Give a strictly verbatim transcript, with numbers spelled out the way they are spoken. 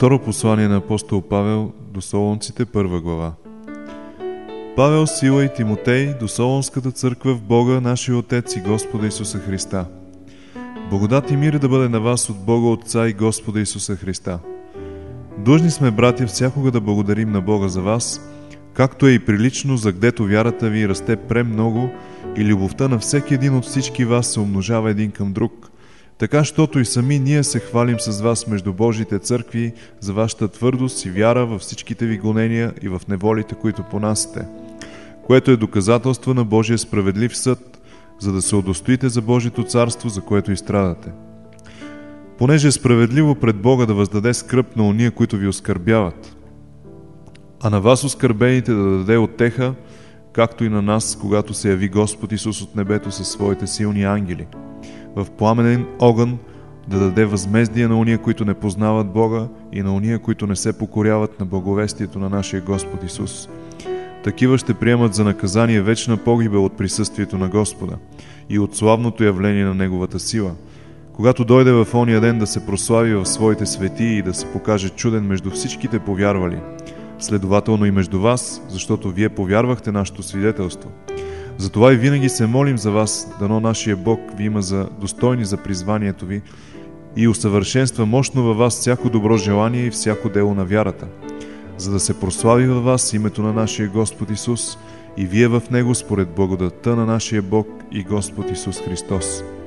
Второ послание на апостол Павел до Солунците, първа глава. Павел, Сила и Тимотей до Солунската църква в Бога, нашия Отец и Господа Исуса Христа. Благодат и мир да бъде на вас от Бога Отца и Господа Исуса Христа. Длъжни сме, братя, всякога да благодарим на Бога за вас, както е и прилично, за гдето вярата ви расте премного и любовта на всеки един от всички вас се умножава един към друг, така, щото и сами ние се хвалим с вас между Божиите църкви за вашата твърдост и вяра във всичките ви гонения и в неволите, които понасяте, което е доказателство на Божия справедлив съд, за да се удостоите за Божието царство, за което и страдате. Понеже е справедливо пред Бога да въздаде скръб на ония, които ви оскърбяват, а на вас оскърбените да даде утеха, както и на нас, когато се яви Господ Исус от небето със своите силни ангели, в пламенен огън да даде възмездие на ония, които не познават Бога, и на ония, които не се покоряват на благовестието на нашия Господ Исус. Такива ще приемат за наказание вечна погибел от присъствието на Господа и от славното явление на Неговата сила, когато дойде в ония ден да се прослави в своите свети и да се покаже чуден между всичките повярвали, следователно и между вас, защото вие повярвахте нашето свидетелство. Затова и винаги се молим за вас, дано нашия Бог ви има за достойни за призванието ви и усъвършенства мощно във вас всяко добро желание и всяко дело на вярата, за да се прослави във вас името на нашия Господ Исус и вие в Него според благодатта на нашия Бог и Господ Исус Христос.